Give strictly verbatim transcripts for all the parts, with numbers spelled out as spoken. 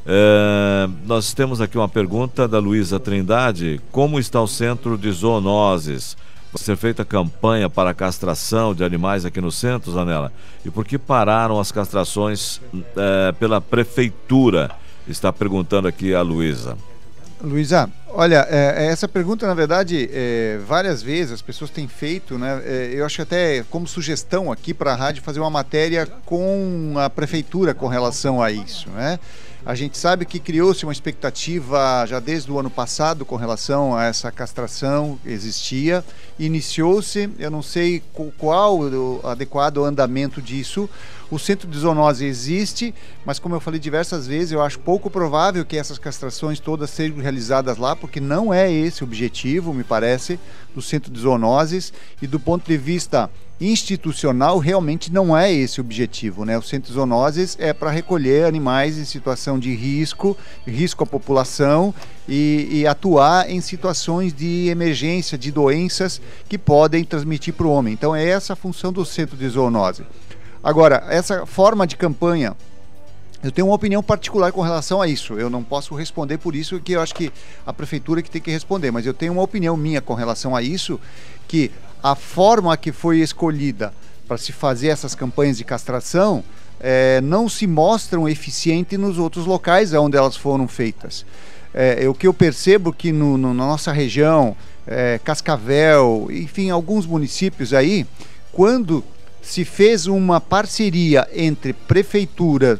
É, nós temos aqui uma pergunta da Luísa Trindade: como está o centro de zoonoses? Vai ser feita campanha para a castração de animais aqui no centro, Zanella? E por que pararam as castrações é, pela prefeitura? Está perguntando aqui a Luísa. Luísa, olha, é, essa pergunta, na verdade, é, várias vezes as pessoas têm feito, né? É, eu acho até como sugestão aqui para a rádio fazer uma matéria com a prefeitura com relação a isso, né? A gente sabe que criou-se uma expectativa já desde o ano passado com relação a essa castração, existia, iniciou-se, eu não sei qual o adequado andamento disso. O centro de zoonose existe, mas como eu falei diversas vezes, eu acho pouco provável que essas castrações todas sejam realizadas lá, porque não é esse o objetivo, me parece, do centro de zoonoses, e do ponto de vista institucional, realmente não é esse o objetivo, né? O centro de zoonoses é para recolher animais em situação de risco, risco à população e, e atuar em situações de emergência, de doenças que podem transmitir para o homem. Então é essa a função do centro de zoonose. Agora, essa forma de campanha, eu tenho uma opinião particular com relação a isso. Eu não posso responder por isso, que eu acho que a prefeitura que tem que responder, mas eu tenho uma opinião minha com relação a isso, que a forma que foi escolhida para se fazer essas campanhas de castração é, não se mostram eficientes nos outros locais onde elas foram feitas. É, o que eu percebo que no, no, na nossa região, é, Cascavel, enfim, alguns municípios aí, quando se fez uma parceria entre prefeitura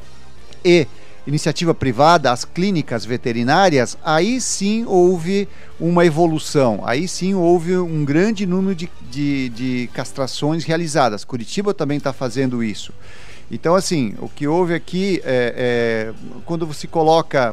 e iniciativa privada, as clínicas veterinárias, aí sim houve uma evolução, aí sim houve um grande número de, de, de castrações realizadas. Curitiba também está fazendo isso. Então, assim, o que houve aqui, é, é, quando você coloca,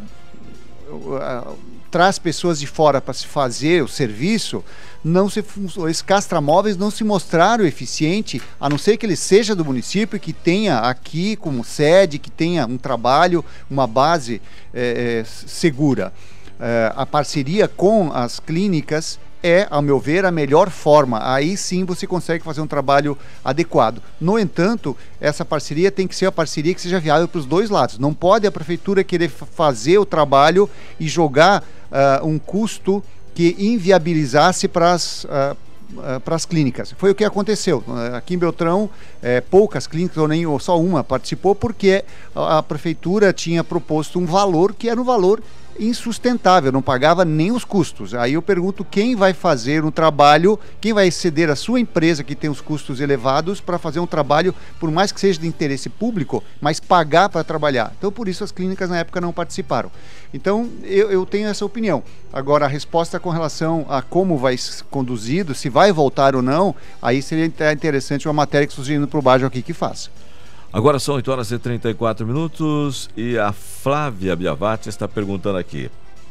uh, traz pessoas de fora para se fazer o serviço, não se, esses castramóveis não se mostraram eficientes, a não ser que ele seja do município, que tenha aqui como sede, que tenha um trabalho, uma base é, segura. É, a parceria com as clínicas é, ao meu ver, a melhor forma. Aí sim você consegue fazer um trabalho adequado. No entanto, essa parceria tem que ser a parceria que seja viável para os dois lados. Não pode a prefeitura querer fazer o trabalho e jogar uh, um custo que inviabilizasse para as uh, uh, para as clínicas. Foi o que aconteceu. Uh, aqui em Beltrão, uh, poucas clínicas, ou nem ou só uma, participou porque a, a prefeitura tinha proposto um valor que era um valor insustentável, não pagava nem os custos. Aí eu pergunto quem vai fazer um trabalho, quem vai ceder a sua empresa que tem os custos elevados para fazer um trabalho, por mais que seja de interesse público, mas pagar para trabalhar. Então por isso as clínicas na época não participaram. Então eu, eu tenho essa opinião. Agora a resposta com relação a como vai ser conduzido, se vai voltar ou não, aí seria interessante uma matéria que sugerindo para o Bajo aqui que faça. Agora são oito horas e trinta e quatro minutos e a Flávia Biavati está perguntando aqui: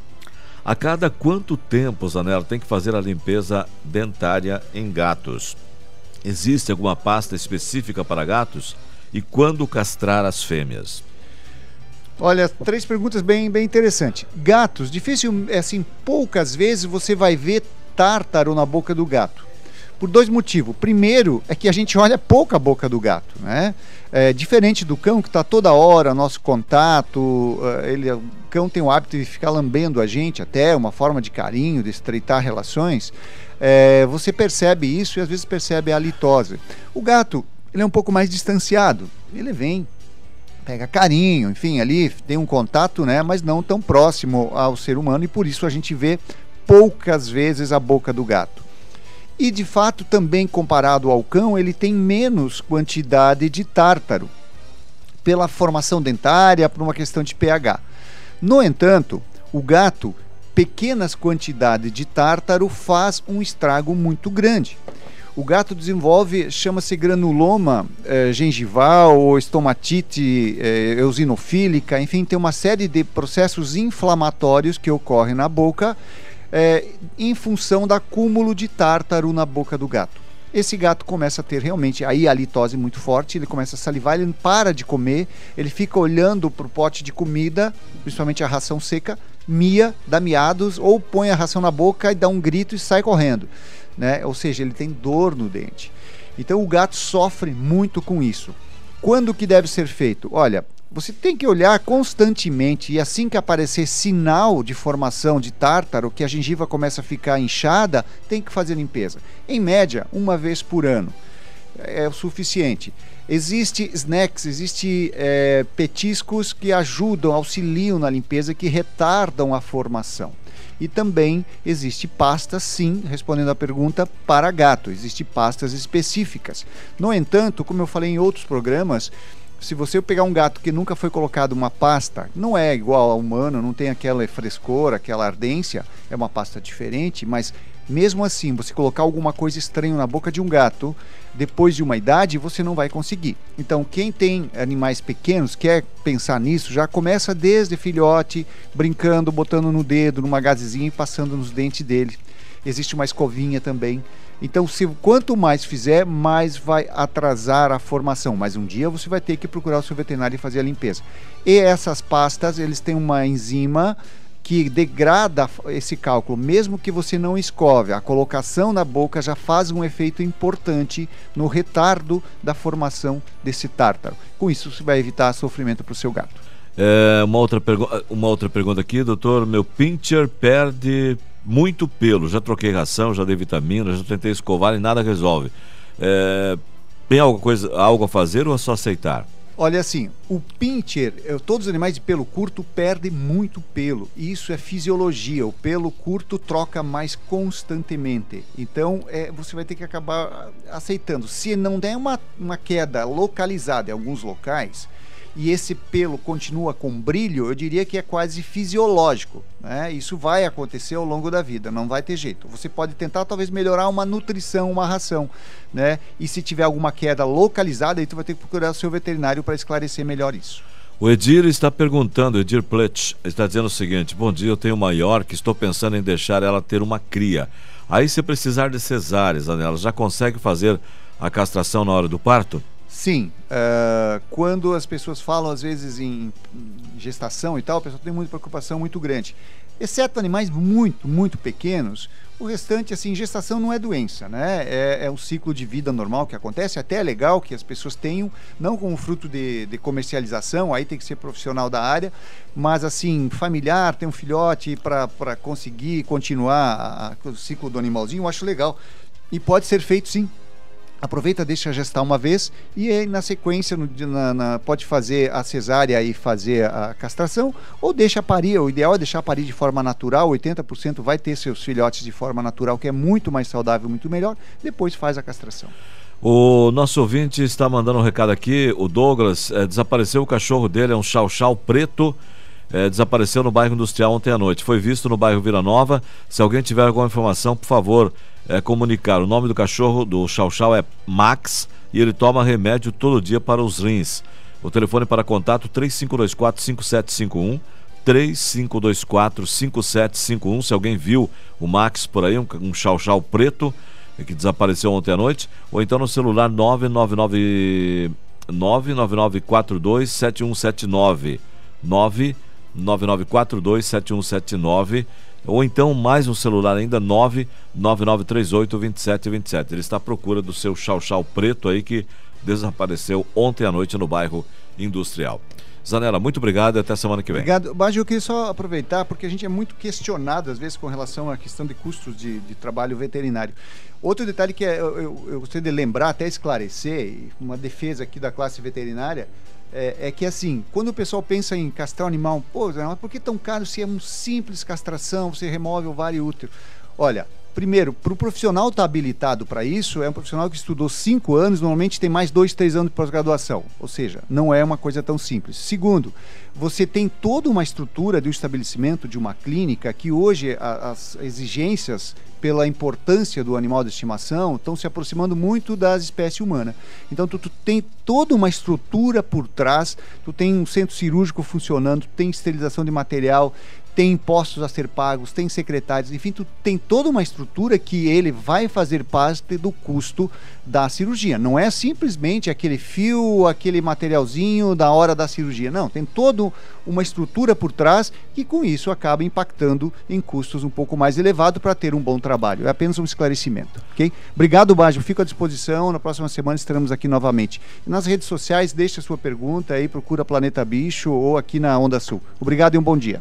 a cada quanto tempo, Zanella, tem que fazer a limpeza dentária em gatos? Existe alguma pasta específica para gatos? E quando castrar as fêmeas? Olha, três perguntas bem, bem interessantes. Gatos, difícil, assim, poucas vezes você vai ver tártaro na boca do gato. Por dois motivos. Primeiro é que a gente olha pouco a boca do gato, né? É, diferente do cão, que está toda hora nosso contato, ele, o cão tem o hábito de ficar lambendo a gente, até uma forma de carinho, de estreitar relações. É, você percebe isso e às vezes percebe a halitose. O gato, ele é um pouco mais distanciado, ele vem, pega carinho, enfim, ali tem um contato, né, mas não tão próximo ao ser humano, e por isso a gente vê poucas vezes a boca do gato. E de fato, também comparado ao cão, ele tem menos quantidade de tártaro, pela formação dentária, por uma questão de pH. No entanto, o gato, pequenas quantidades de tártaro faz um estrago muito grande. O gato desenvolve, chama-se granuloma eh, gengival ou estomatite eh, eosinofílica, enfim, tem uma série de processos inflamatórios que ocorrem na boca, É, em função do acúmulo de tártaro na boca do gato. Esse gato começa a ter realmente aí a halitose muito forte, ele começa a salivar, ele não para de comer, ele fica olhando para o pote de comida, principalmente a ração seca, mia, dá miados, ou põe a ração na boca e dá um grito e sai correndo, né? Ou seja, ele tem dor no dente. Então o gato sofre muito com isso. Quando que deve ser feito? Olha, Você tem que olhar constantemente e assim que aparecer sinal de formação de tártaro, que a gengiva começa a ficar inchada, tem que fazer limpeza. Em média, uma vez por ano é o suficiente. Existem snacks, existem é, petiscos que ajudam, auxiliam na limpeza, que retardam a formação. E também existe pasta, sim, respondendo à pergunta, para gato. Existem pastas específicas. No entanto, como eu falei em outros programas, se você pegar um gato que nunca foi colocado uma pasta, não é igual ao humano, não tem aquela frescor, aquela ardência, é uma pasta diferente, mas mesmo assim, você colocar alguma coisa estranha na boca de um gato, depois de uma idade, você não vai conseguir. Então, quem tem animais pequenos, quer pensar nisso, já começa desde filhote, brincando, botando no dedo, numa gazezinha e passando nos dentes dele. Existe uma escovinha também. Então, se, quanto mais fizer, mais vai atrasar a formação. Mas um dia você vai ter que procurar o seu veterinário e fazer a limpeza. E essas pastas, eles têm uma enzima que degrada esse cálculo, mesmo que você não escove. A colocação na boca já faz um efeito importante no retardo da formação desse tártaro. Com isso, você vai evitar sofrimento para o seu gato. É, uma, outra uma outra pergunta aqui, doutor. Meu pincher perde muito pelo. Já troquei ração, já dei vitamina, já tentei escovar e nada resolve. É, tem alguma coisa, algo a fazer ou é só aceitar? Olha assim, o pincher, todos os animais de pelo curto perdem muito pelo. Isso é fisiologia. O pelo curto troca mais constantemente. Então, é, você vai ter que acabar aceitando. Se não der uma, uma queda localizada em alguns locais, e esse pelo continua com brilho, eu diria que é quase fisiológico, né? Isso vai acontecer ao longo da vida, não vai ter jeito. Você pode tentar talvez melhorar uma nutrição, uma ração, né? E se tiver alguma queda localizada, aí tu vai ter que procurar o seu veterinário para esclarecer melhor isso. O Edir está perguntando, Edir Pletch, está dizendo o seguinte: bom dia, eu tenho uma York, estou pensando em deixar ela ter uma cria. Aí, se precisar de cesáreas, ela já consegue fazer a castração na hora do parto? Sim, uh, quando as pessoas falam às vezes em gestação e tal, a pessoa tem muita preocupação muito grande. Exceto animais muito, muito pequenos, o restante, assim, gestação não é doença, né? É, é um ciclo de vida normal que acontece, até é legal que as pessoas tenham, não como fruto de, de comercialização, aí tem que ser profissional da área, mas assim, familiar, ter um filhote para conseguir continuar a, a, o ciclo do animalzinho, eu acho legal. E pode ser feito sim. Aproveita, deixa gestar uma vez e aí, na sequência no, na, na, pode fazer a cesárea e fazer a castração, ou deixa parir. O ideal é deixar parir de forma natural. Oitenta por cento vai ter seus filhotes de forma natural, que é muito mais saudável, muito melhor. Depois faz a castração. O nosso ouvinte está mandando um recado aqui. O Douglas, é, desapareceu o cachorro dele, é um chau-chau preto. É, desapareceu no bairro Industrial ontem à noite. Foi visto no bairro Vila Nova. Se alguém tiver alguma informação, por favor, é, comunicar. O nome do cachorro do chau-chau é Max e ele toma remédio todo dia para os rins. O telefone para contato três cinco dois quatro, cinco sete cinco um, três cinco dois quatro, cinco sete cinco um. Se alguém viu o Max por aí, um, um chau-chau preto que desapareceu ontem à noite, ou então no celular nove nove nove nove nove nove quatro dois sete um sete nove nove nove nove quatro dois sete um sete nove, ou então mais um celular ainda, nove nove nove três oito dois sete dois sete. Ele está à procura do seu chau-chau preto aí que desapareceu ontem à noite no bairro Industrial. Zanella, muito obrigado e até semana que vem. Obrigado. Baggio, eu queria só aproveitar, porque a gente é muito questionado às vezes com relação à questão de custos de, de trabalho veterinário. Outro detalhe que é, eu, eu, eu gostaria de lembrar, até esclarecer, uma defesa aqui da classe veterinária, É, é que assim, quando o pessoal pensa em castrar um animal, pô, mas por que tão caro se é uma simples castração, você remove o ovário e útero? Olha, primeiro, para o profissional estar habilitado para isso, é um profissional que estudou cinco anos, normalmente tem mais dois, três anos de pós-graduação, ou seja, não é uma coisa tão simples. Segundo, você tem toda uma estrutura de um estabelecimento, de uma clínica, que hoje a, as exigências pela importância do animal de estimação estão se aproximando muito das espécies humanas. Então tu, tu tem toda uma estrutura por trás, tu tem um centro cirúrgico funcionando, tu tem esterilização de material, tem impostos a ser pagos, tem secretários, enfim, tu, tem toda uma estrutura que ele vai fazer parte do custo da cirurgia. Não é simplesmente aquele fio, aquele materialzinho da hora da cirurgia. Não, tem toda uma estrutura por trás que com isso acaba impactando em custos um pouco mais elevados para ter um bom trabalho. É apenas um esclarecimento, ok? Obrigado, Baggio. Fico à disposição. Na próxima semana estaremos aqui novamente. E nas redes sociais, deixe a sua pergunta aí, procura Planeta Bicho ou aqui na Onda Sul. Obrigado e um bom dia.